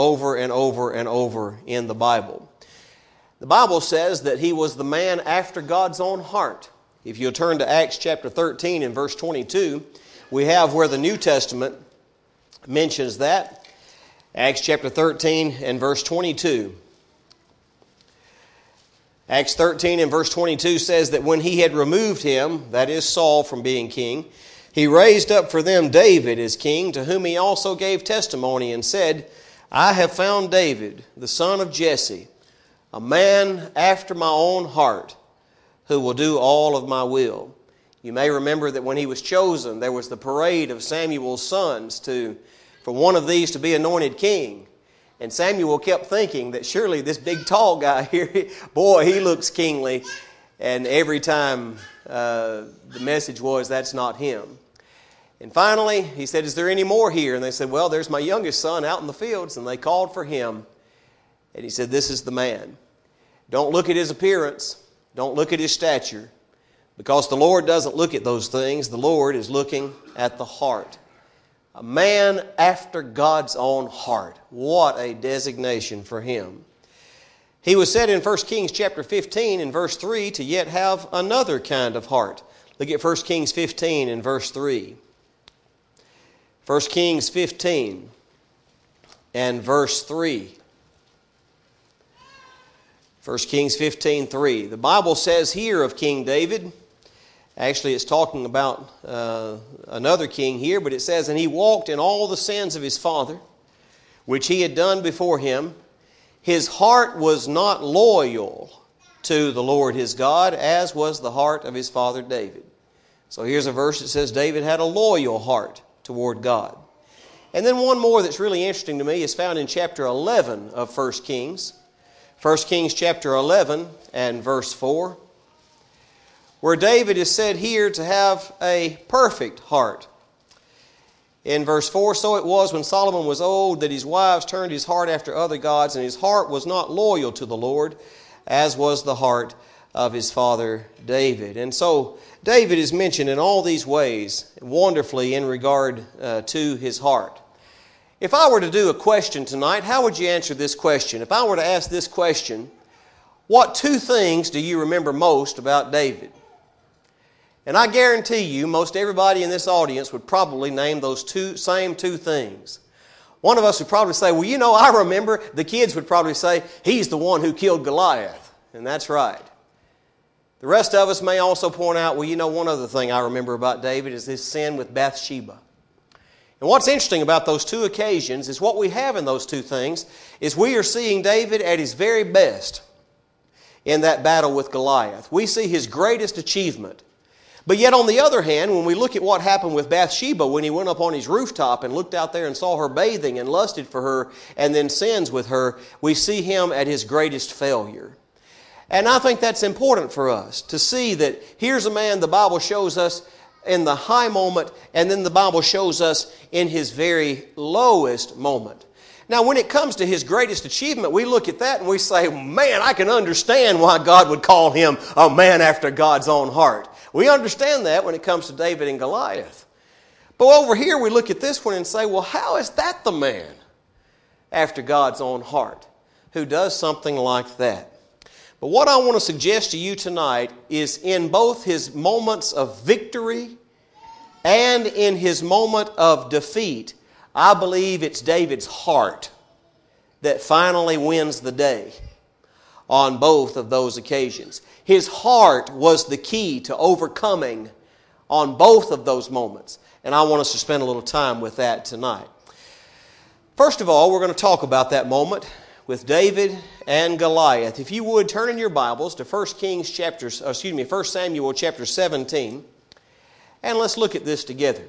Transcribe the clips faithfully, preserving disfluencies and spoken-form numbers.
over and over and over in the Bible. The Bible says that he was the man after God's own heart. If you'll turn to Acts chapter thirteen and verse twenty-two, we have where the New Testament mentions that. Acts chapter thirteen and verse twenty-two. Acts thirteen and verse twenty-two says that when he had removed him, that is Saul, from being king, he raised up for them David as king, to whom he also gave testimony and said, I have found David, the son of Jesse, a man after my own heart, who will do all of my will. You may remember that when he was chosen, there was the parade of Samuel's sons to, for one of these to be anointed king. And Samuel kept thinking that surely this big tall guy here, boy, he looks kingly. And every time uh, the message was, that's not him. And finally, he said, is there any more here? And they said, well, there's my youngest son out in the fields. And they called for him. And he said, this is the man. Don't look at his appearance. Don't look at his stature. Because the Lord doesn't look at those things. The Lord is looking at the heart. A man after God's own heart. What a designation for him. He was said in First Kings chapter fifteen and verse three to yet have another kind of heart. Look at First Kings fifteen and verse three. First Kings fifteen and verse three. First Kings fifteen, three. The Bible says here of King David, actually it's talking about uh, another king here, but it says, and he walked in all the sins of his father, which he had done before him. His heart was not loyal to the Lord his God, as was the heart of his father David. So here's a verse that says David had a loyal heart toward God. And then one more that's really interesting to me is found in chapter eleven of First Kings. First Kings chapter eleven and verse four, where David is said here to have a perfect heart. In verse four, so it was when Solomon was old that his wives turned his heart after other gods, and his heart was not loyal to the Lord, as was the heart of his father David. And so David is mentioned in all these ways wonderfully in regard uh, to his heart. If I were to do a question tonight, how would you answer this question? If I were to ask this question, what two things do you remember most about David? And I guarantee you, most everybody in this audience would probably name those two same two things. One of us would probably say, well, you know, I remember. The kids would probably say, he's the one who killed Goliath. And that's right. The rest of us may also point out, well, you know, one other thing I remember about David is his sin with Bathsheba. And what's interesting about those two occasions is what we have in those two things is we are seeing David at his very best in that battle with Goliath. We see his greatest achievement. But yet on the other hand, when we look at what happened with Bathsheba when he went up on his rooftop and looked out there and saw her bathing and lusted for her and then sins with her, we see him at his greatest failure. And I think that's important for us to see that here's a man the Bible shows us in the high moment, and then the Bible shows us in his very lowest moment. Now, when it comes to his greatest achievement, we look at that and we say, man, I can understand why God would call him a man after God's own heart. We understand that when it comes to David and Goliath. But over here we look at this one and say, well, how is that the man after God's own heart who does something like that? But what I want to suggest to you tonight is in both his moments of victory and in his moment of defeat, I believe it's David's heart that finally wins the day on both of those occasions. His heart was the key to overcoming on both of those moments. And I want us to spend a little time with that tonight. First of all, we're going to talk about that moment with David and Goliath. If you would, turn in your Bibles to First Kings chapter, excuse me, First Samuel chapter seventeen, and let's look at this together.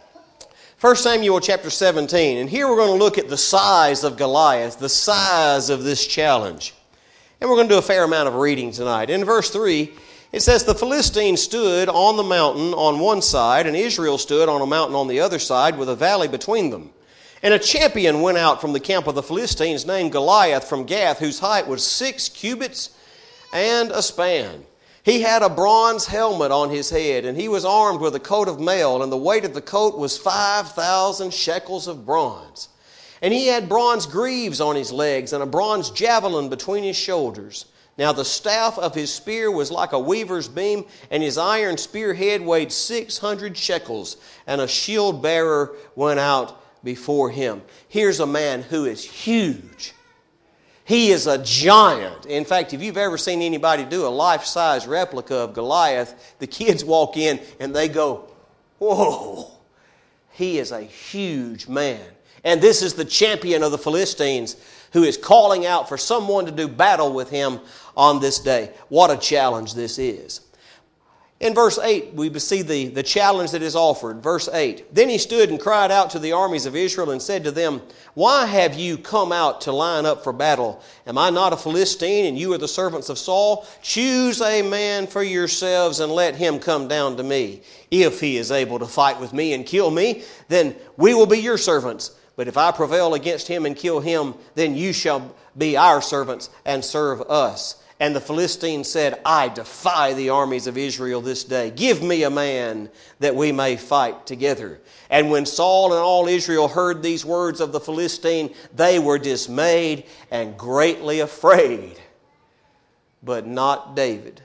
First Samuel chapter seventeen, and here we're going to look at the size of Goliath, the size of this challenge. And we're going to do a fair amount of reading tonight. In verse three, it says, the Philistines stood on the mountain on one side, and Israel stood on a mountain on the other side with a valley between them. And a champion went out from the camp of the Philistines named Goliath from Gath, whose height was six cubits and a span. He had a bronze helmet on his head, and he was armed with a coat of mail, and the weight of the coat was five thousand shekels of bronze. And he had bronze greaves on his legs, and a bronze javelin between his shoulders. Now the staff of his spear was like a weaver's beam, and his iron spearhead weighed six hundred shekels, and a shield bearer went out before him. Here's a man who is huge. He is a giant. In fact, if you've ever seen anybody do a life-size replica of Goliath, the kids walk in and they go, whoa. He is a huge man. And this is the champion of the Philistines who is calling out for someone to do battle with him on this day. What a challenge this is. In verse eight, we see the, the challenge that is offered. Verse eight, Then he stood and cried out to the armies of Israel and said to them, Why have you come out to line up for battle? Am I not a Philistine, and you are the servants of Saul? Choose a man for yourselves and let him come down to me. If he is able to fight with me and kill me, then we will be your servants. But if I prevail against him and kill him, then you shall be our servants and serve us. And the Philistines said, I defy the armies of Israel this day. Give me a man that we may fight together. And when Saul and all Israel heard these words of the Philistine, they were dismayed and greatly afraid. But not David.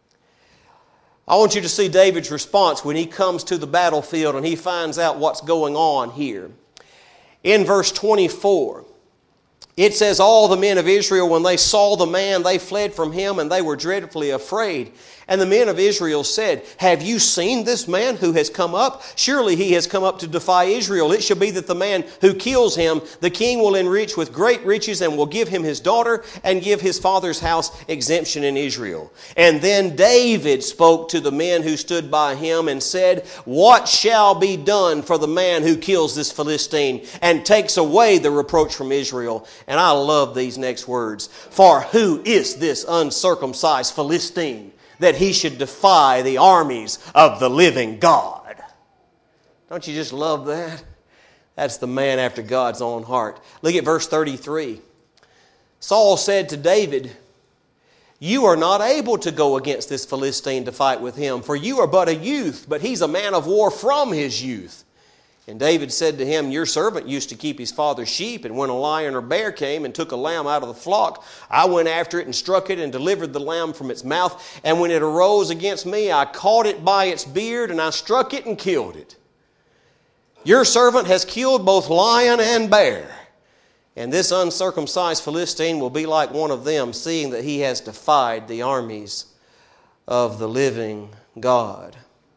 I want you to see David's response when he comes to the battlefield and he finds out what's going on here. In verse twenty-four, it says, All the men of Israel, when they saw the man, they fled from him, and they were dreadfully afraid. And the men of Israel said, Have you seen this man who has come up? Surely he has come up to defy Israel. It shall be that the man who kills him, the king will enrich with great riches, and will give him his daughter, and give his father's house exemption in Israel. And then David spoke to the men who stood by him and said, What shall be done for the man who kills this Philistine and takes away the reproach from Israel? And I love these next words. For who is this uncircumcised Philistine that he should defy the armies of the living God? Don't you just love that? That's the man after God's own heart. Look at verse thirty-three. Saul said to David, You are not able to go against this Philistine to fight with him, for you are but a youth, but he's a man of war from his youth. And David said to him, Your servant used to keep his father's sheep, and when a lion or bear came and took a lamb out of the flock, I went after it and struck it and delivered the lamb from its mouth. And when it arose against me, I caught it by its beard, and I struck it and killed it. Your servant has killed both lion and bear. And this uncircumcised Philistine will be like one of them, seeing that he has defied the armies of the living God.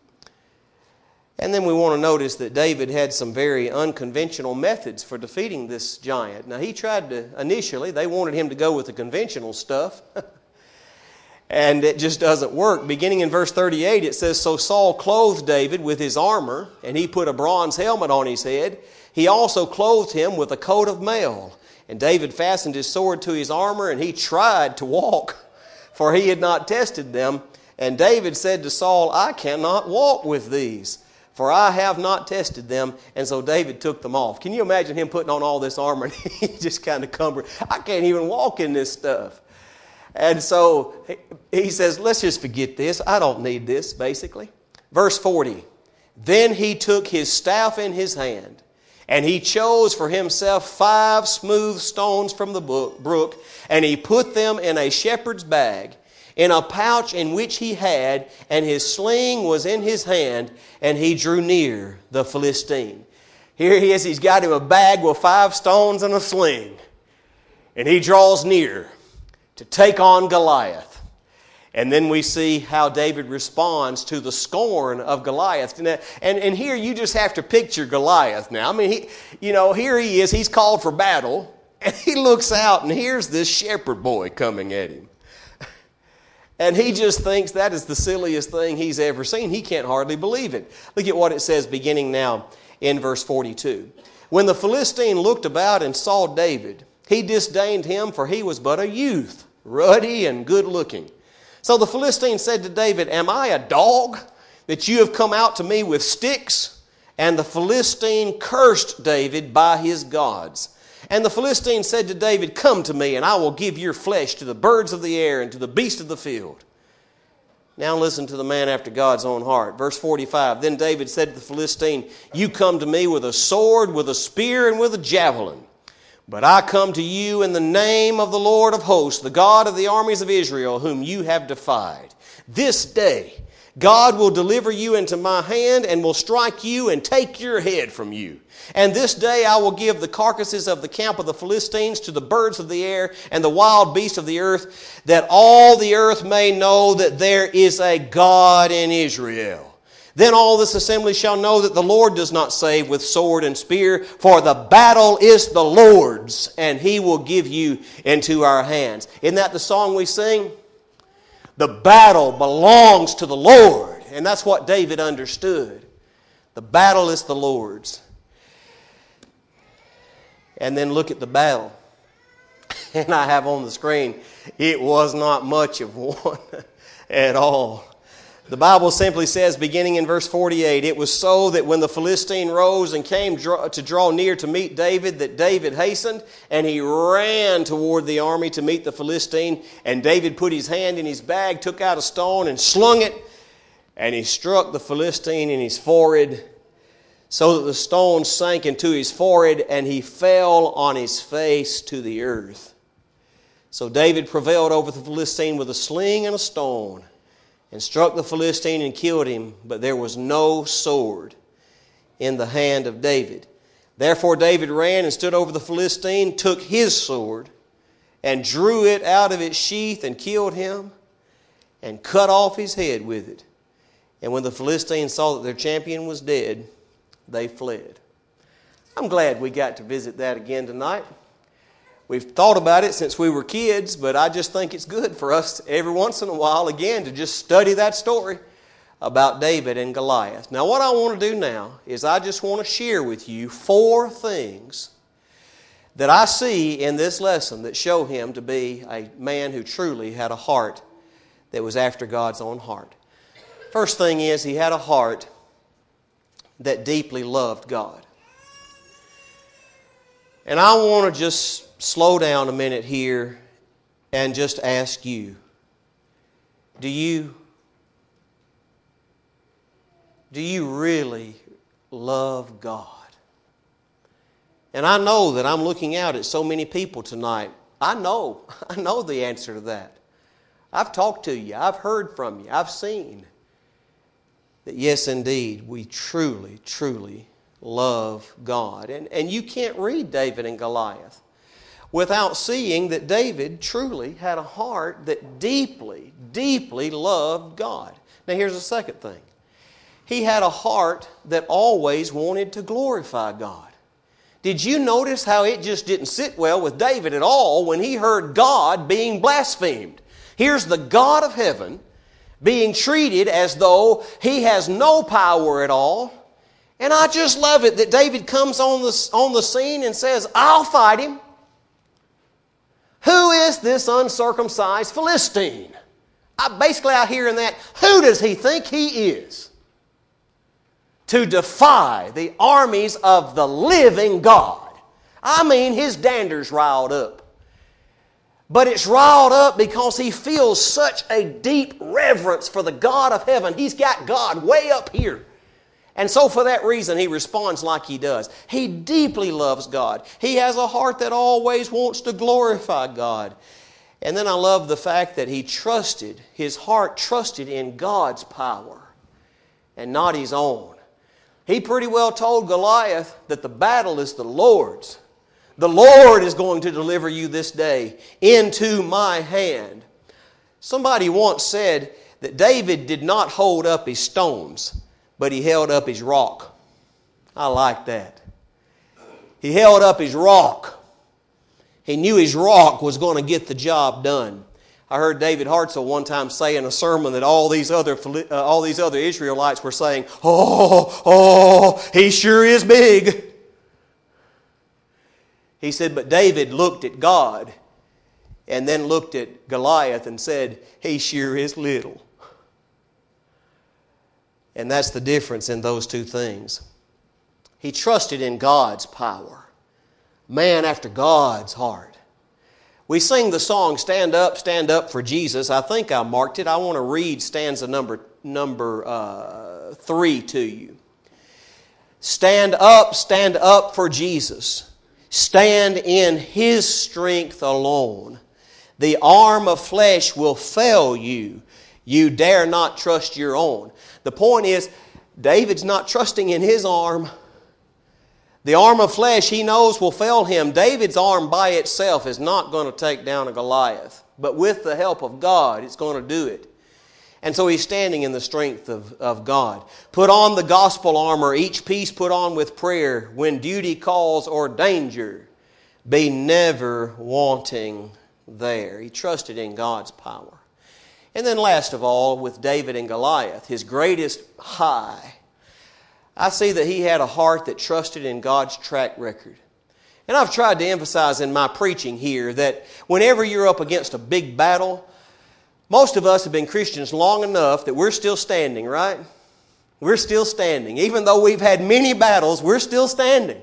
And then we want to notice that David had some very unconventional methods for defeating this giant. Now he tried to, initially, they wanted him to go with the conventional stuff. And it just doesn't work. Beginning in verse thirty-eight, it says, So Saul clothed David with his armor, and he put a bronze helmet on his head. He also clothed him with a coat of mail. And David fastened his sword to his armor, and he tried to walk, for he had not tested them. And David said to Saul, I cannot walk with these, for I have not tested them. And so David took them off. Can you imagine him putting on all this armor and he just kind of cumbered? I can't even walk in this stuff. And so he says, let's just forget this. I don't need this, basically. Verse forty, Then he took his staff in his hand, and he chose for himself five smooth stones from the brook, and he put them in a shepherd's bag, in a pouch in which he had, and his sling was in his hand, and he drew near the Philistine. Here he is, he's got him a bag with five stones and a sling. And he draws near to take on Goliath. And then we see how David responds to the scorn of Goliath. And, and, and here you just have to picture Goliath now. I mean, he, you know, here he is, he's called for battle, and he looks out, and here's this shepherd boy coming at him. And he just thinks that is the silliest thing he's ever seen. He can't hardly believe it. Look at what it says beginning now in verse forty-two. When the Philistine looked about and saw David, he disdained him, for he was but a youth, ruddy and good looking. So the Philistine said to David, Am I a dog that you have come out to me with sticks? And the Philistine cursed David by his gods. And the Philistine said to David, Come to me, and I will give your flesh to the birds of the air and to the beasts of the field. Now listen to the man after God's own heart. Verse forty-five, Then David said to the Philistine, You come to me with a sword, with a spear, and with a javelin. But I come to you in the name of the Lord of hosts, the God of the armies of Israel, whom you have defied. This day God will deliver you into my hand and will strike you and take your head from you. And this day I will give the carcasses of the camp of the Philistines to the birds of the air and the wild beasts of the earth, that all the earth may know that there is a God in Israel. Then all this assembly shall know that the Lord does not save with sword and spear, for the battle is the Lord's, and He will give you into our hands. Isn't that the song we sing? The battle belongs to the Lord. And that's what David understood. The battle is the Lord's. And then look at the battle. And I have on the screen, it was not much of one at all. The Bible simply says, beginning in verse forty-eight, it was so that when the Philistine rose and came to draw near to meet David, that David hastened, and he ran toward the army to meet the Philistine. And David put his hand in his bag, took out a stone, and slung it, and he struck the Philistine in his forehead, so that the stone sank into his forehead, and he fell on his face to the earth. So David prevailed over the Philistine with a sling and a stone, and struck the Philistine and killed him, but there was no sword in the hand of David. Therefore David ran and stood over the Philistine, took his sword, and drew it out of its sheath, and killed him, and cut off his head with it. And when the Philistines saw that their champion was dead, they fled. I'm glad we got to visit that again tonight. We've thought about it since we were kids, but I just think it's good for us every once in a while again to just study that story about David and Goliath. Now what I want to do now is I just want to share with you four things that I see in this lesson that show him to be a man who truly had a heart that was after God's own heart. First thing is, he had a heart that deeply loved God. And I want to just slow down a minute here and just ask you, do you, do you really love God? And I know that I'm looking out at so many people tonight. I know, I know the answer to that. I've talked to you, I've heard from you, I've seen that yes, indeed, we truly, truly love God. And, and you can't read David and Goliath without seeing that David truly had a heart that deeply, deeply loved God. Now here's the second thing. He had a heart that always wanted to glorify God. Did you notice how it just didn't sit well with David at all when he heard God being blasphemed? Here's the God of heaven being treated as though He has no power at all. And I just love it that David comes on the, on the scene and says, I'll fight him. Who is this uncircumcised Philistine? I, basically I hear in that, who does he think he is to defy the armies of the living God? I mean, his dander's riled up. But it's riled up because he feels such a deep reverence for the God of heaven. He's got God way up here. And so for that reason, he responds like he does. He deeply loves God. He has a heart that always wants to glorify God. And then I love the fact that he trusted, his heart trusted in God's power and not his own. He pretty well told Goliath that the battle is the Lord's. The Lord is going to deliver you this day into my hand. Somebody once said that David did not hold up his stones, but he held up his rock. I like that. He held up his rock. He knew his rock was going to get the job done. I heard David Hartzell one time say in a sermon that all these other uh, all these other Israelites were saying, "Oh, oh, he sure is big." He said, but David looked at God and then looked at Goliath and said, he sure is little. And that's the difference in those two things. He trusted in God's power. Man after God's heart. We sing the song, Stand Up, Stand Up for Jesus. I think I marked it. I want to read stanza number, number uh, three to you. Stand up, stand up for Jesus. Stand in His strength alone. The arm of flesh will fail you. You dare not trust your own. The point is, David's not trusting in his arm. The arm of flesh he knows will fail him. David's arm by itself is not going to take down a Goliath. But with the help of God, it's going to do it. And so he's standing in the strength of, of God. Put on the gospel armor, each piece put on with prayer. When duty calls or danger, be never wanting there. He trusted in God's power. And then last of all, with David and Goliath, his greatest high, I see that he had a heart that trusted in God's track record. And I've tried to emphasize in my preaching here that whenever you're up against a big battle, most of us have been Christians long enough that we're still standing, right? We're still standing. Even though we've had many battles, we're still standing.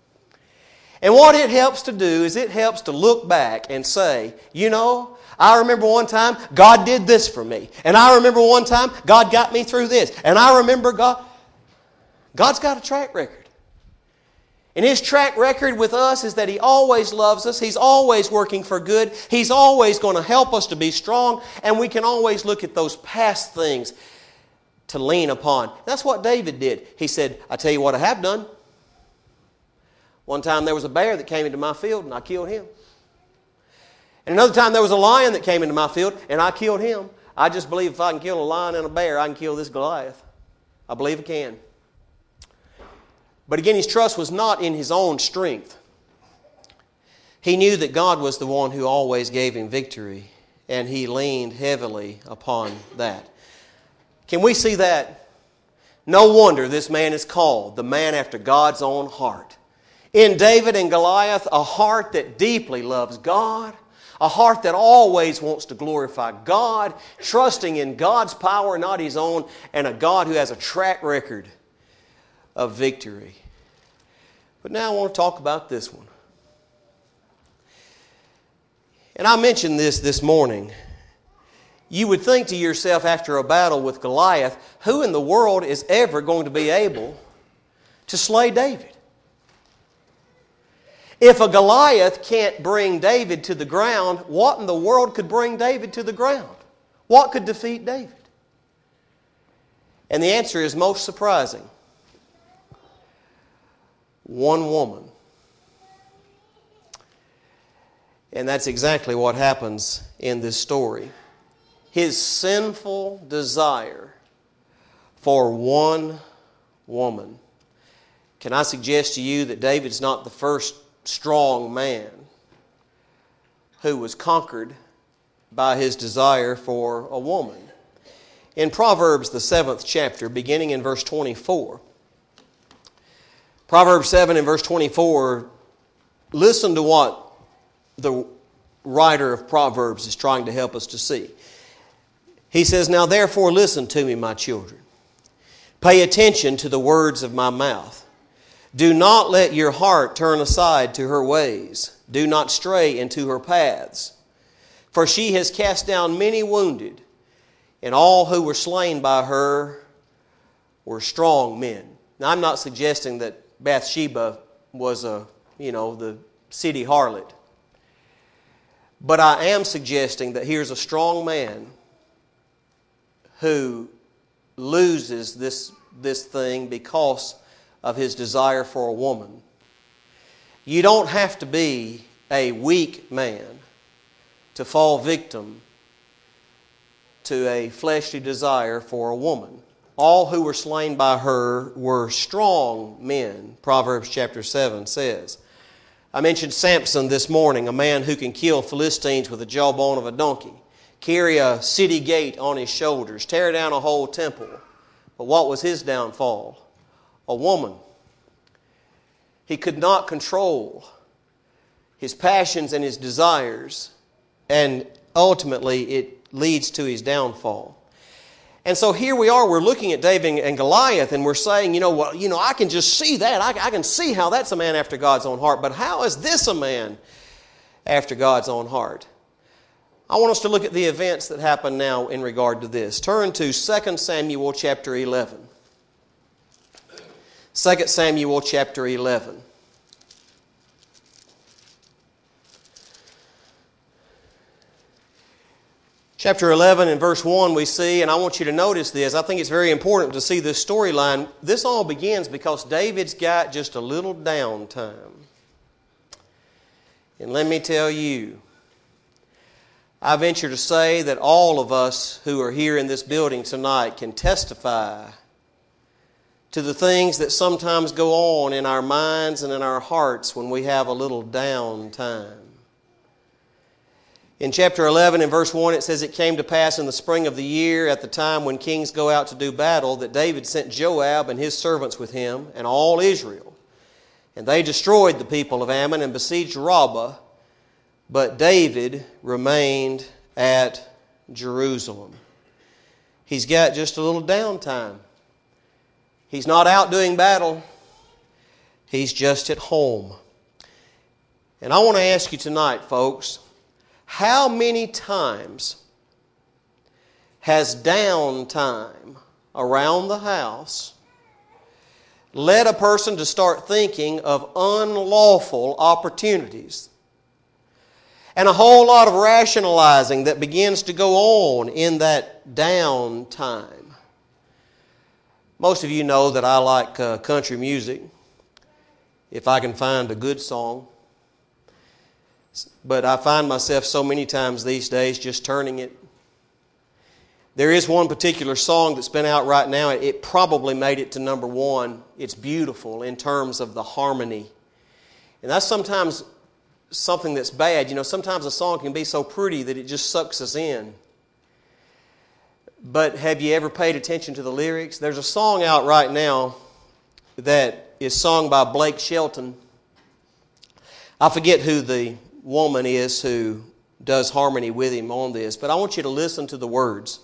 And what it helps to do is it helps to look back and say, you know, I remember one time God did this for me. And I remember one time God got me through this. And I remember God... God's got a track record. And His track record with us is that He always loves us. He's always working for good. He's always going to help us to be strong. And we can always look at those past things to lean upon. That's what David did. He said, I tell you what I have done. One time there was a bear that came into my field and I killed him. And another time there was a lion that came into my field and I killed him. I just believe if I can kill a lion and a bear, I can kill this Goliath. I believe I can. But again, his trust was not in his own strength. He knew that God was the one who always gave him victory, and he leaned heavily upon that. Can we see that? No wonder this man is called the man after God's own heart. In David and Goliath, a heart that deeply loves God, a heart that always wants to glorify God, trusting in God's power, not his own, and a God who has a track record of victory. But now I want to talk about this one. And I mentioned this this morning. You would think to yourself after a battle with Goliath, who in the world is ever going to be able to slay David? If a Goliath can't bring David to the ground, what in the world could bring David to the ground? What could defeat David? And the answer is most surprising. One woman. And that's exactly what happens in this story. His sinful desire for one woman. Can I suggest to you that David's not the first strong man who was conquered by his desire for a woman? In Proverbs, the seventh chapter, beginning in verse twenty-four, Proverbs seven and verse twenty-four, listen to what the writer of Proverbs is trying to help us to see. He says, Now therefore listen to me, my children. Pay attention to the words of my mouth. Do not let your heart turn aside to her ways. Do not stray into her paths. For she has cast down many wounded, and all who were slain by her were strong men. Now I'm not suggesting that Bathsheba was a, you know, the city harlot. But I am suggesting that here's a strong man who loses this, this thing because of his desire for a woman. You don't have to be a weak man to fall victim to a fleshly desire for a woman. All who were slain by her were strong men, Proverbs chapter seven says. I mentioned Samson this morning, a man who can kill Philistines with the jawbone of a donkey, carry a city gate on his shoulders, tear down a whole temple. But what was his downfall? A woman. He could not control his passions and his desires, and ultimately it leads to his downfall. And so here we are, we're looking at David and Goliath, and we're saying, you know, well, you know, I can just see that. I, I can see how that's a man after God's own heart. But how is this a man after God's own heart? I want us to look at the events that happen now in regard to this. Turn to Second Samuel chapter eleven. Second Samuel chapter eleven. Chapter eleven and verse one we see, and I want you to notice this. I think it's very important to see this storyline. This all begins because David's got just a little downtime. And let me tell you, I venture to say that all of us who are here in this building tonight can testify to the things that sometimes go on in our minds and in our hearts when we have a little downtime. In chapter eleven and verse one it says, "It came to pass in the spring of the year, at the time when kings go out to do battle, that David sent Joab and his servants with him, and all Israel. And they destroyed the people of Ammon and besieged Rabbah, but David remained at Jerusalem." He's got just a little downtime. He's not out doing battle. He's just at home. And I want to ask you tonight, folks, how many times has downtime around the house led a person to start thinking of unlawful opportunities? And a whole lot of rationalizing that begins to go on in that downtime. Most of you know that I like uh, country music, if I can find a good song. But I find myself so many times these days just turning it. There is one particular song that's been out right now. It probably made it to number one. It's beautiful in terms of the harmony. And that's sometimes something that's bad. You know, sometimes a song can be so pretty that it just sucks us in. But have you ever paid attention to the lyrics? There's a song out right now that is sung by Blake Shelton. I forget who the woman is who does harmony with him on this, but I want you to listen to the words.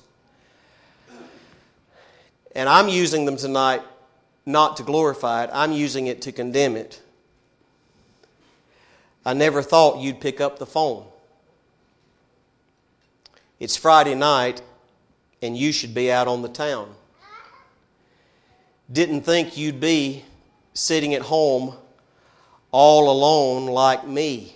And I'm using them tonight not to glorify it. I'm using it to condemn it. I never thought you'd pick up the phone. It's Friday night and you should be out on the town. Didn't think you'd be sitting at home all alone like me.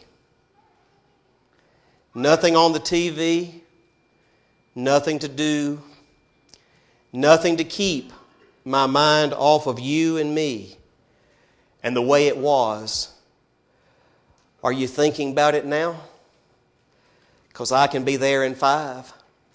Nothing on the T V, nothing to do, nothing to keep my mind off of you and me and the way it was. Are you thinking about it now? Because I can be there in five.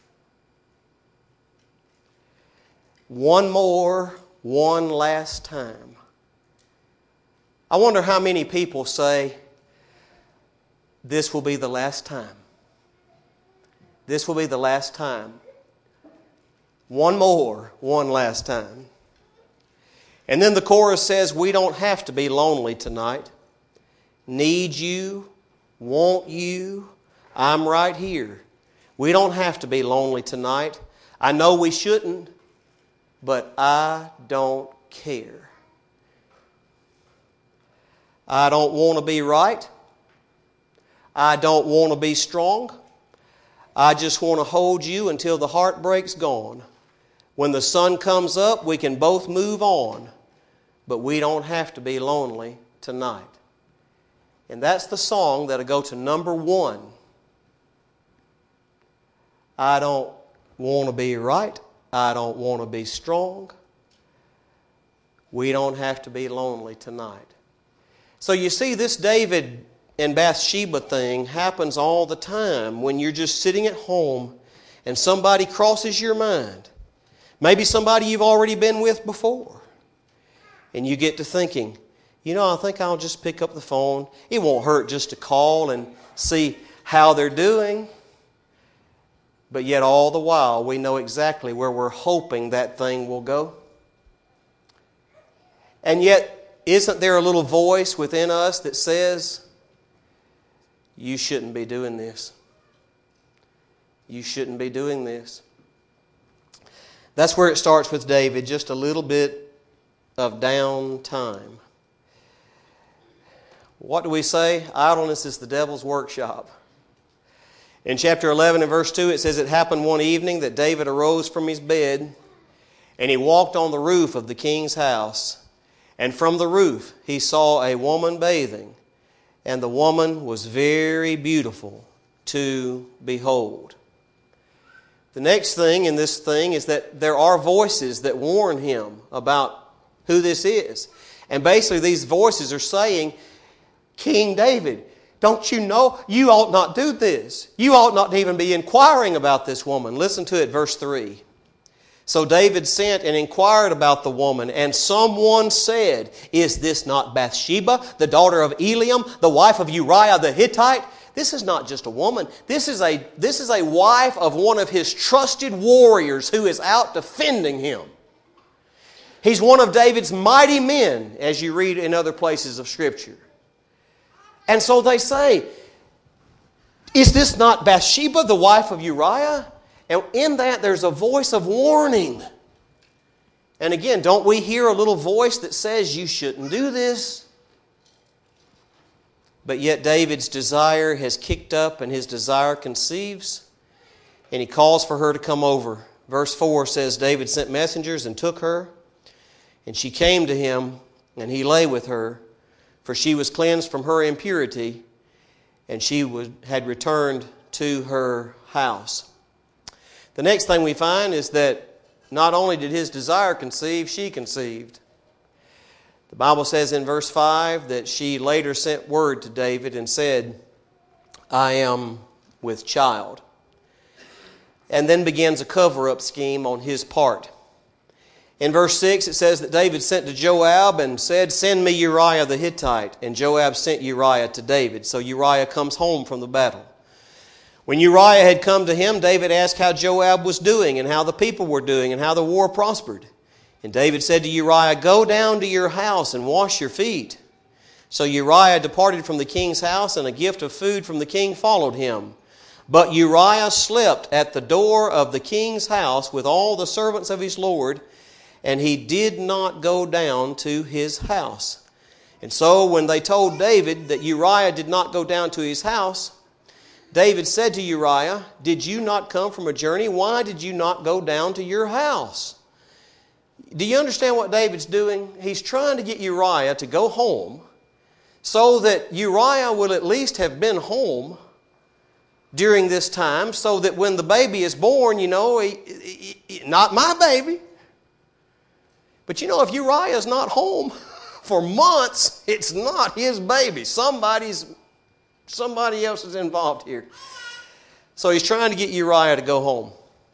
One more, one last time. I wonder how many people say, this will be the last time. This will be the last time. One more, one last time. And then the chorus says, we don't have to be lonely tonight. Need you, want you, I'm right here. We don't have to be lonely tonight. I know we shouldn't, but I don't care. I don't want to be right. I don't want to be strong. I just want to hold you until the heartbreak's gone. When the sun comes up, we can both move on, but we don't have to be lonely tonight. And that's the song that'll go to number one. I don't want to be right. I don't want to be strong. We don't have to be lonely tonight. So you see, this David and Bathsheba thing happens all the time when you're just sitting at home and somebody crosses your mind. Maybe somebody you've already been with before. And you get to thinking, you know, I think I'll just pick up the phone. It won't hurt just to call and see how they're doing. But yet all the while we know exactly where we're hoping that thing will go. And yet, isn't there a little voice within us that says, you shouldn't be doing this. You shouldn't be doing this. That's where it starts with David, just a little bit of downtime. What do we say? Idleness is the devil's workshop. In chapter eleven and verse two, it says, it happened one evening that David arose from his bed, and he walked on the roof of the king's house. And from the roof he saw a woman bathing, and the woman was very beautiful to behold. The next thing in this thing is that there are voices that warn him about who this is. And basically these voices are saying, King David, don't you know? You ought not do this. You ought not even be inquiring about this woman. Listen to it, verse three. So David sent and inquired about the woman, and someone said, Is this not Bathsheba, the daughter of Eliam, the wife of Uriah the Hittite? This is not just a woman. This is a, this is a wife of one of his trusted warriors who is out defending him. He's one of David's mighty men, as you read in other places of Scripture. And so they say, Is this not Bathsheba, the wife of Uriah? And in that there's a voice of warning. And again, don't we hear a little voice that says, You shouldn't do this? But yet David's desire has kicked up and his desire conceives. And he calls for her to come over. Verse four says, David sent messengers and took her. And she came to him, and he lay with her. For she was cleansed from her impurity, and she was, had returned to her house. The next thing we find is that not only did his desire conceive, she conceived. The Bible says in verse five that she later sent word to David and said, I am with child. And then begins a cover-up scheme on his part. In verse six it says that David sent to Joab and said, Send me Uriah the Hittite. And Joab sent Uriah to David. So Uriah comes home from the battle. When Uriah had come to him, David asked how Joab was doing and how the people were doing and how the war prospered. And David said to Uriah, Go down to your house and wash your feet. So Uriah departed from the king's house, and a gift of food from the king followed him. But Uriah slept at the door of the king's house with all the servants of his lord, and he did not go down to his house. And so when they told David that Uriah did not go down to his house, David said to Uriah, Did you not come from a journey? Why did you not go down to your house? Do you understand what David's doing? He's trying to get Uriah to go home so that Uriah will at least have been home during this time, so that when the baby is born, you know, he, he, he, not my baby. But you know, if Uriah is not home for months, it's not his baby. Somebody's, somebody else is involved here. So he's trying to get Uriah to go home.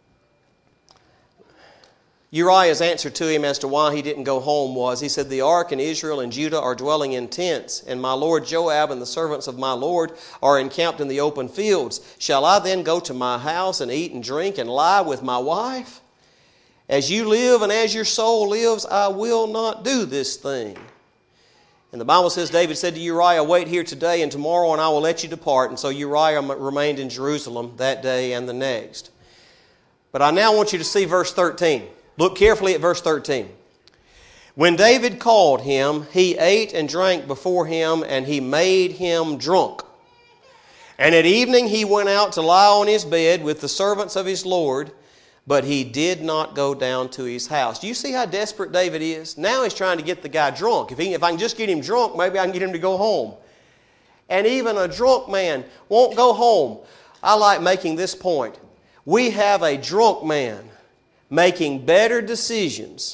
Uriah's answer to him as to why he didn't go home was, he said, The ark and Israel and Judah are dwelling in tents, and my lord Joab and the servants of my lord are encamped in the open fields. Shall I then go to my house and eat and drink and lie with my wife? As you live and as your soul lives, I will not do this thing. And the Bible says, David said to Uriah, Wait here today and tomorrow, and I will let you depart. And so Uriah remained in Jerusalem that day and the next. But I now want you to see verse thirteen. Look carefully at verse thirteen. When David called him, he ate and drank before him, and he made him drunk. And at evening he went out to lie on his bed with the servants of his Lord, but he did not go down to his house. Do you see how desperate David is? Now he's trying to get the guy drunk. If, he, if I can just get him drunk, maybe I can get him to go home. And even a drunk man won't go home. I like making this point. We have a drunk man making better decisions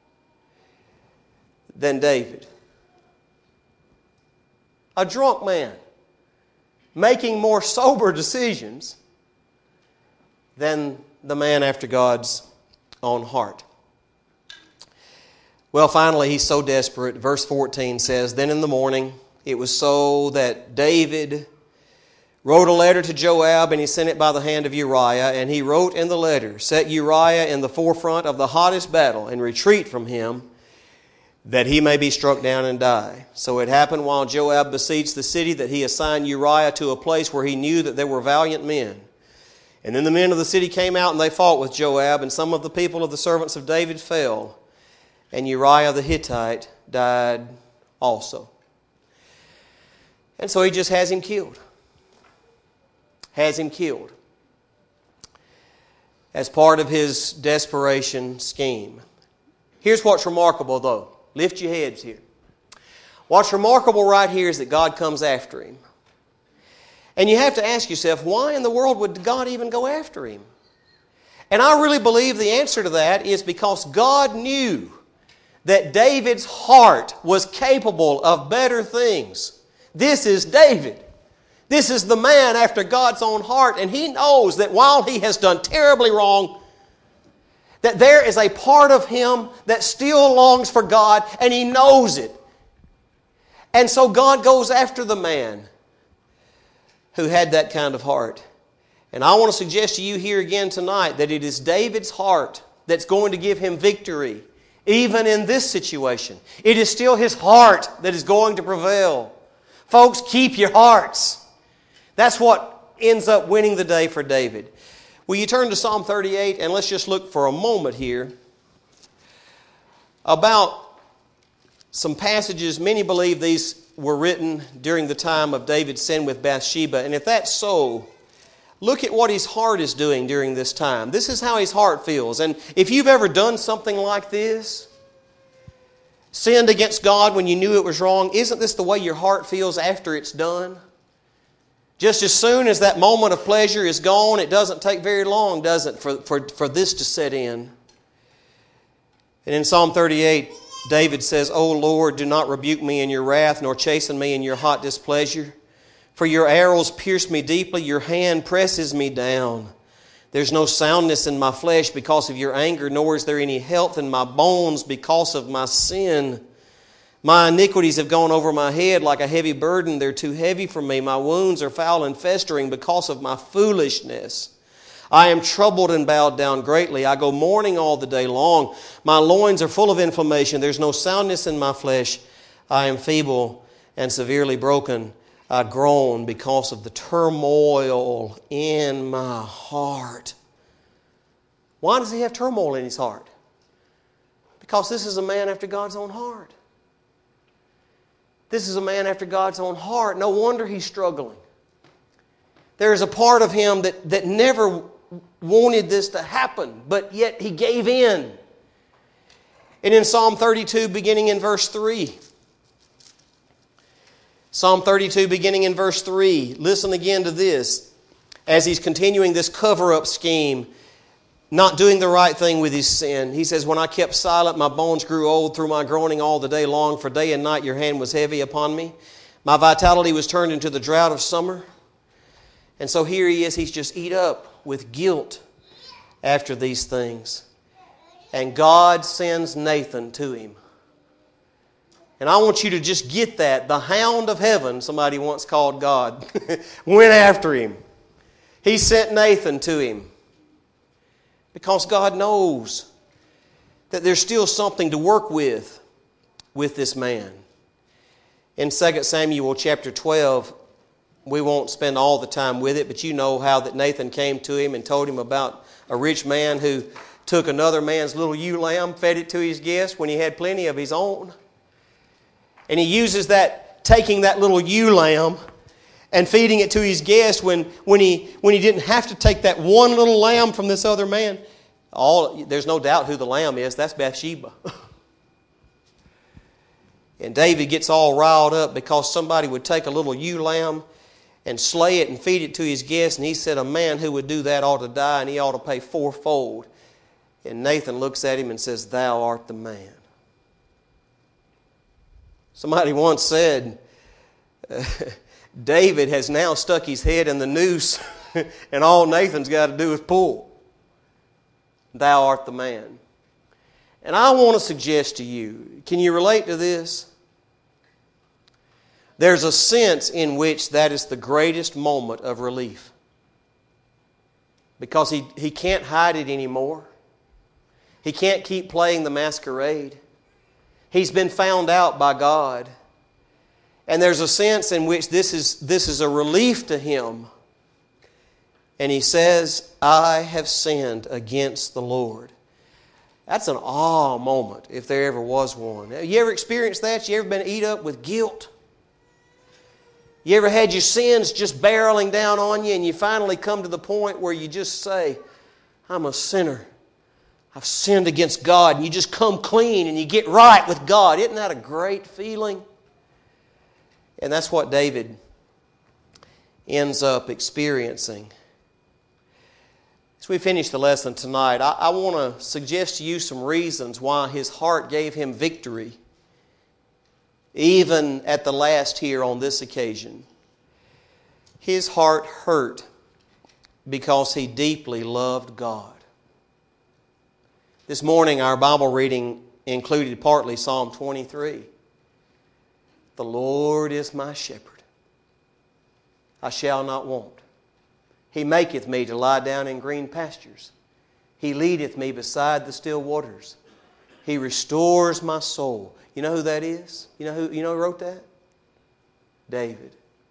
than David. A drunk man making more sober decisions than the man after God's own heart. Well, finally, he's so desperate. Verse fourteen says, Then in the morning it was so that David wrote a letter to Joab, and he sent it by the hand of Uriah. And he wrote in the letter, Set Uriah in the forefront of the hottest battle, and retreat from him, that he may be struck down and die. So it happened while Joab besieged the city that he assigned Uriah to a place where he knew that there were valiant men. And then the men of the city came out, and they fought with Joab, and some of the people of the servants of David fell. And Uriah the Hittite died also. And so he just has him killed. Has him killed as part of his desperation scheme. Here's what's remarkable, though. Lift your heads here. What's remarkable right here is that God comes after him. And you have to ask yourself, why in the world would God even go after him? And I really believe the answer to that is because God knew that David's heart was capable of better things. This is David. This is the man after God's own heart, and he knows that while he has done terribly wrong, that there is a part of him that still longs for God, and he knows it. And so God goes after the man who had that kind of heart. And I want to suggest to you here again tonight that it is David's heart that's going to give him victory, even in this situation. It is still his heart that is going to prevail. Folks, keep your hearts. That's what ends up winning the day for David. Will you turn to Psalm thirty-eight, and let's just look for a moment here about some passages. Many believe these were written during the time of David's sin with Bathsheba. And if that's so, look at what his heart is doing during this time. This is how his heart feels. And if you've ever done something like this, sinned against God when you knew it was wrong, isn't this the way your heart feels after it's done? Just as soon as that moment of pleasure is gone, it doesn't take very long, does it, for, for, for this to set in. And in Psalm thirty-eight, David says, O Lord, do not rebuke me in your wrath, nor chasten me in your hot displeasure. For your arrows pierce me deeply, your hand presses me down. There's no soundness in my flesh because of your anger, nor is there any health in my bones because of my sin. My iniquities have gone over my head like a heavy burden. They're too heavy for me. My wounds are foul and festering because of my foolishness. I am troubled and bowed down greatly. I go mourning all the day long. My loins are full of inflammation. There's no soundness in my flesh. I am feeble and severely broken. I groan because of the turmoil in my heart. Why does he have turmoil in his heart? Because this is a man after God's own heart. This is a man after God's own heart. No wonder he's struggling. There is a part of him that, that never wanted this to happen, but yet he gave in. And in Psalm thirty-two, beginning in verse three, Psalm thirty-two, beginning in verse three, listen again to this. As he's continuing this cover-up scheme, not doing the right thing with his sin. He says, when I kept silent, my bones grew old through my groaning all the day long. For day and night your hand was heavy upon me. My vitality was turned into the drought of summer. And so here he is, he's just eat up with guilt after these things. And God sends Nathan to him. And I want you to just get that. The hound of heaven, somebody once called God, went after him. He sent Nathan to him. Because God knows that there's still something to work with with this man. In Second Samuel chapter twelve, we won't spend all the time with it, but you know how that Nathan came to him and told him about a rich man who took another man's little ewe lamb, fed it to his guests when he had plenty of his own. And he uses that, taking that little ewe lamb and feeding it to his guest when, when, he, when he didn't have to take that one little lamb from this other man. All, there's no doubt who the lamb is. That's Bathsheba. And David gets all riled up because somebody would take a little ewe lamb and slay it and feed it to his guest. And he said a man who would do that ought to die and he ought to pay fourfold. And Nathan looks at him and says, thou art the man. Somebody once said, uh, David has now stuck his head in the noose and all Nathan's got to do is pull. Thou art the man. And I want to suggest to you, can you relate to this? There's a sense in which that is the greatest moment of relief. Because he, he can't hide it anymore. He can't keep playing the masquerade. He's been found out by God. And there's a sense in which this is, this is a relief to him. And he says, I have sinned against the Lord. That's an awe moment, if there ever was one. You ever experienced that? You ever been eat up with guilt? You ever had your sins just barreling down on you and you finally come to the point where you just say, I'm a sinner. I've sinned against God. And you just come clean and you get right with God. Isn't that a great feeling? And that's what David ends up experiencing. As we finish the lesson tonight, I, I want to suggest to you some reasons why his heart gave him victory, even at the last here on this occasion. His heart hurt because he deeply loved God. This morning our Bible reading included partly Psalm twenty-three. The Lord is my shepherd. I shall not want. He maketh me to lie down in green pastures. He leadeth me beside the still waters. He restores my soul. You know who that is? You know who, you know who wrote that? David.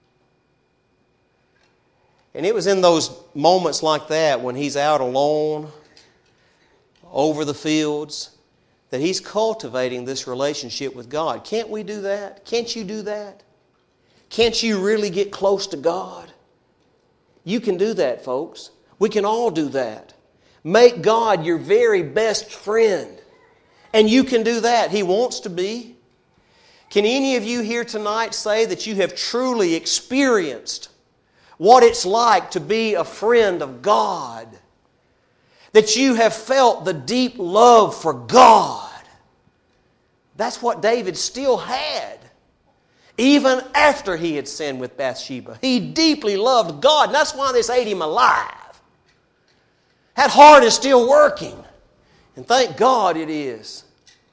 And it was in those moments like that when he's out alone over the fields that he's cultivating this relationship with God. Can't we do that? Can't you do that? Can't you really get close to God? You can do that, folks. We can all do that. Make God your very best friend. And you can do that. He wants to be. Can any of you here tonight say that you have truly experienced what it's like to be a friend of God? That you have felt the deep love for God? That's what David still had. Even after he had sinned with Bathsheba. He deeply loved God. And that's why this ate him alive. That heart is still working. And thank God it is.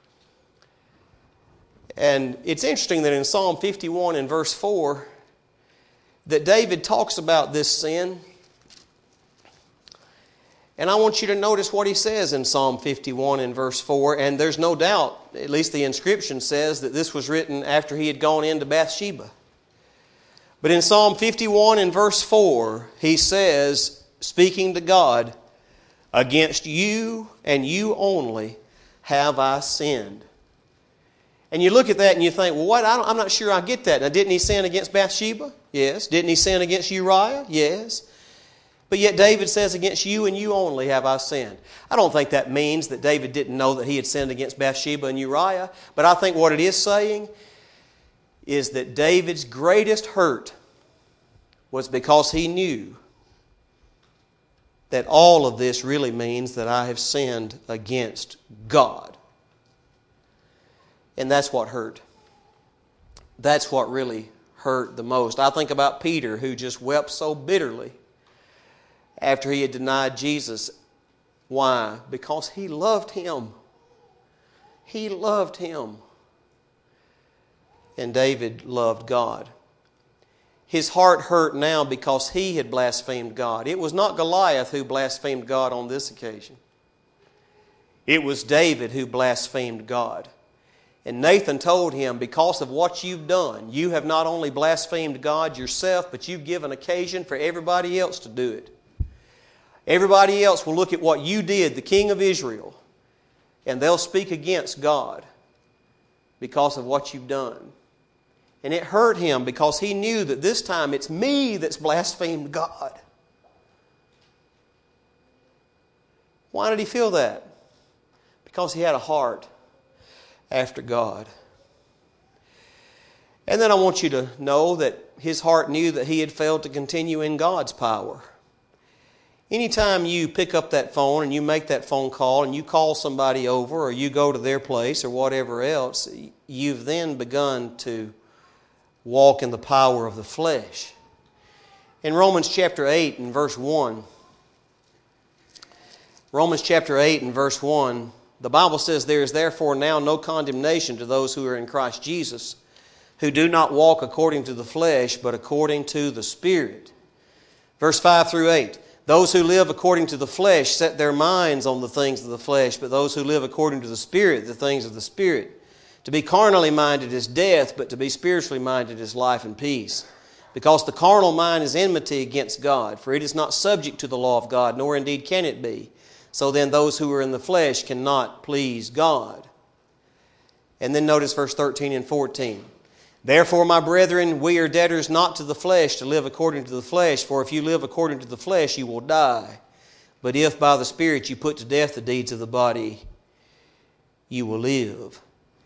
And it's interesting that in Psalm fifty-one and verse four, that David talks about this sin. And I want you to notice what he says in Psalm fifty-one and verse four. And there's no doubt, at least the inscription says, that this was written after he had gone into Bathsheba. But in Psalm fifty-one and verse four, he says, speaking to God, against you and you only have I sinned. And you look at that and you think, well, what? I don't, I'm not sure I get that. Now, didn't he sin against Bathsheba? Yes. Didn't he sin against Uriah? Yes. But yet David says, against you and you only have I sinned. I don't think that means that David didn't know that he had sinned against Bathsheba and Uriah. But I think what it is saying is that David's greatest hurt was because he knew that all of this really means that I have sinned against God. And that's what hurt. That's what really hurt the most. I think about Peter, who just wept so bitterly after he had denied Jesus. Why? Because he loved Him. He loved Him. And David loved God. His heart hurt now because he had blasphemed God. It was not Goliath who blasphemed God on this occasion. It was David who blasphemed God. And Nathan told him, because of what you've done, you have not only blasphemed God yourself, but you've given occasion for everybody else to do it. Everybody else will look at what you did, the king of Israel, and they'll speak against God because of what you've done. And it hurt him because he knew that this time it's me that's blasphemed God. Why did he feel that? Because he had a heart after God. And then I want you to know that his heart knew that he had failed to continue in God's power. Anytime you pick up that phone and you make that phone call and you call somebody over or you go to their place or whatever else, you've then begun to walk in the power of the flesh. In Romans chapter eight and verse one, Romans chapter eight and verse one, the Bible says, there is therefore now no condemnation to those who are in Christ Jesus, who do not walk according to the flesh, but according to the Spirit. Verse five through eight, those who live according to the flesh set their minds on the things of the flesh, but those who live according to the Spirit, the things of the Spirit. To be carnally minded is death, but to be spiritually minded is life and peace. Because the carnal mind is enmity against God, for it is not subject to the law of God, nor indeed can it be. So then those who are in the flesh cannot please God. And then notice verse thirteen and fourteen. Therefore, my brethren, we are debtors not to the flesh to live according to the flesh, for if you live according to the flesh, you will die. But if by the Spirit you put to death the deeds of the body, you will live.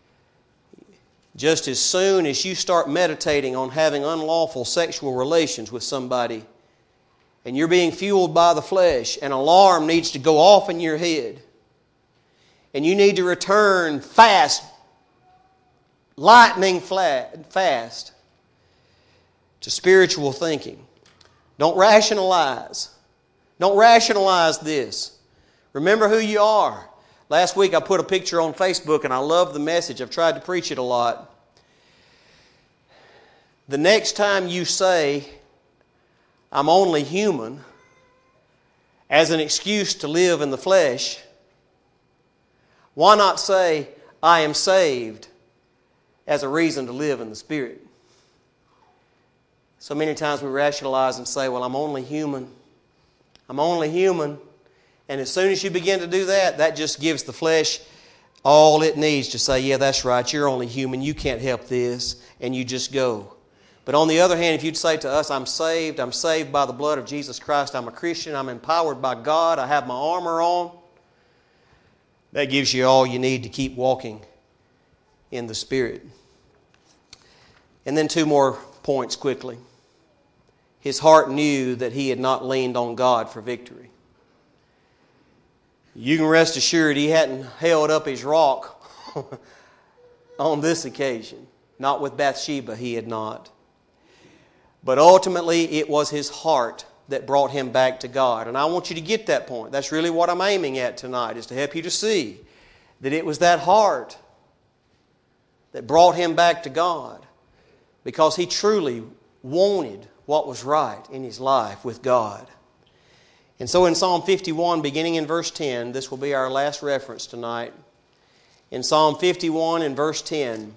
Just as soon as you start meditating on having unlawful sexual relations with somebody, and you're being fueled by the flesh, an alarm needs to go off in your head. And you need to return fast, lightning fast, to spiritual thinking. Don't rationalize. Don't rationalize this. Remember who you are. Last week I put a picture on Facebook and I love the message. I've tried to preach it a lot. The next time you say, I'm only human, as an excuse to live in the flesh, why not say, I am saved, as a reason to live in the Spirit? So many times we rationalize and say, well, I'm only human. I'm only human. And as soon as you begin to do that, that just gives the flesh all it needs to say, yeah, that's right, you're only human, you can't help this, and you just go. But on the other hand, if you'd say to us, I'm saved, I'm saved by the blood of Jesus Christ, I'm a Christian, I'm empowered by God, I have my armor on, that gives you all you need to keep walking in the Spirit. And then two more points quickly. His heart knew that he had not leaned on God for victory. You can rest assured he hadn't held up his rock on this occasion. Not with Bathsheba, he had not. But ultimately, it was his heart that brought him back to God. And I want you to get that point. That's really what I'm aiming at tonight, is to help you to see that it was that heart that brought him back to God, because he truly wanted what was right in his life with God. And so in Psalm fifty-one, beginning in verse ten, this will be our last reference tonight. In Psalm fifty-one and verse ten,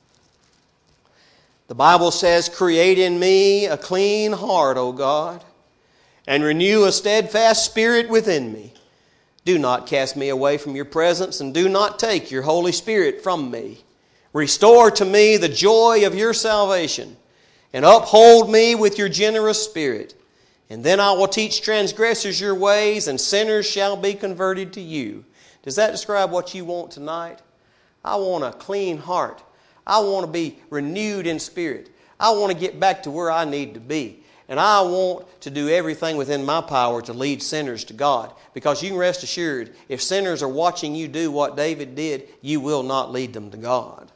the Bible says, create in me a clean heart, O God, and renew a steadfast spirit within me. Do not cast me away from your presence, and do not take your Holy Spirit from me. Restore to me the joy of your salvation, and uphold me with your generous spirit. And then I will teach transgressors your ways, and sinners shall be converted to you. Does that describe what you want tonight? I want a clean heart. I want to be renewed in spirit. I want to get back to where I need to be. And I want to do everything within my power to lead sinners to God. Because you can rest assured, if sinners are watching you do what David did, you will not lead them to God.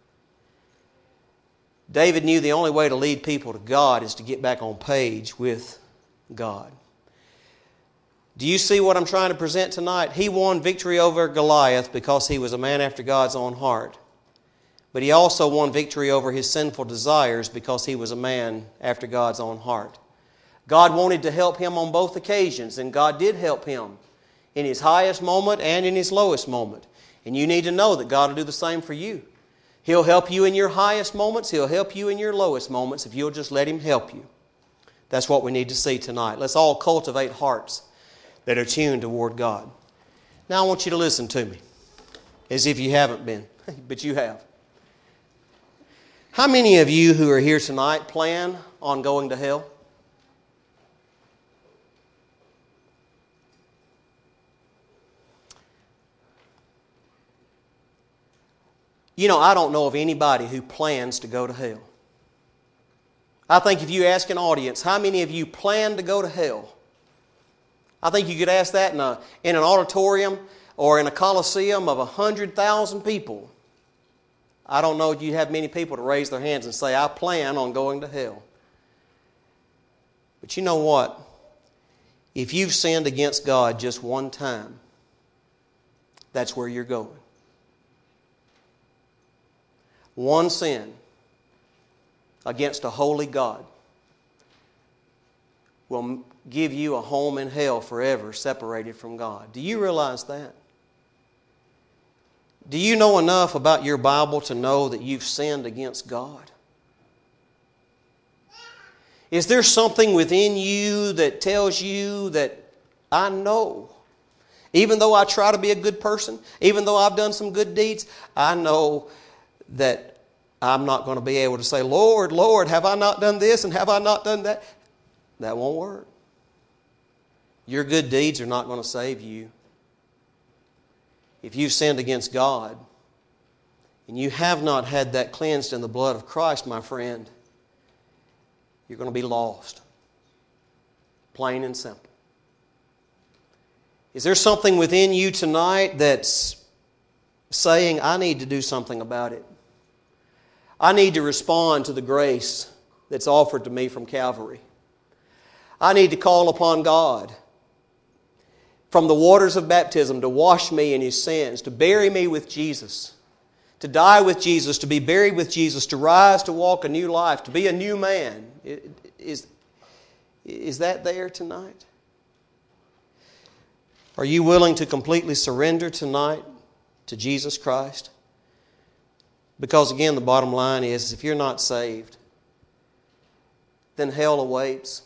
David knew the only way to lead people to God is to get back on page with God. Do you see what I'm trying to present tonight? He won victory over Goliath because he was a man after God's own heart. But he also won victory over his sinful desires because he was a man after God's own heart. God wanted to help him on both occasions, and God did help him in his highest moment and in his lowest moment. And you need to know that God will do the same for you. He'll help you in your highest moments. He'll help you in your lowest moments if you'll just let Him help you. That's what we need to see tonight. Let's all cultivate hearts that are tuned toward God. Now I want you to listen to me, as if you haven't been, but you have. How many of you who are here tonight plan on going to hell? You know, I don't know of anybody who plans to go to hell. I think if you ask an audience, how many of you plan to go to hell? I think you could ask that in, a, in an auditorium or in a coliseum of one hundred thousand people. I don't know if you have many people to raise their hands and say, I plan on going to hell. But you know what? If you've sinned against God just one time, that's where you're going. One sin against a holy God will give you a home in hell forever, separated from God. Do you realize that? Do you know enough about your Bible to know that you've sinned against God? Is there something within you that tells you that I know, even though I try to be a good person, even though I've done some good deeds, I know that I'm not going to be able to say, Lord, Lord, have I not done this and have I not done that? That won't work. Your good deeds are not going to save you. If you've sinned against God and you have not had that cleansed in the blood of Christ, my friend, you're going to be lost. Plain and simple. Is there something within you tonight that's saying, I need to do something about it? I need to respond to the grace that's offered to me from Calvary. I need to call upon God from the waters of baptism to wash me in His sins, to bury me with Jesus, to die with Jesus, to be buried with Jesus, to rise to walk a new life, to be a new man. Is, is that there tonight? Are you willing to completely surrender tonight to Jesus Christ? Because again, the bottom line is, if you're not saved, then hell awaits.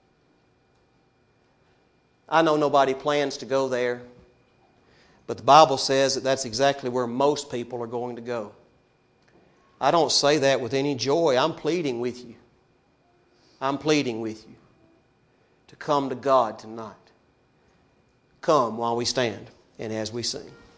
I know nobody plans to go there, but the Bible says that that's exactly where most people are going to go. I don't say that with any joy. I'm pleading with you. I'm pleading with you to come to God tonight. Come while we stand and as we sing.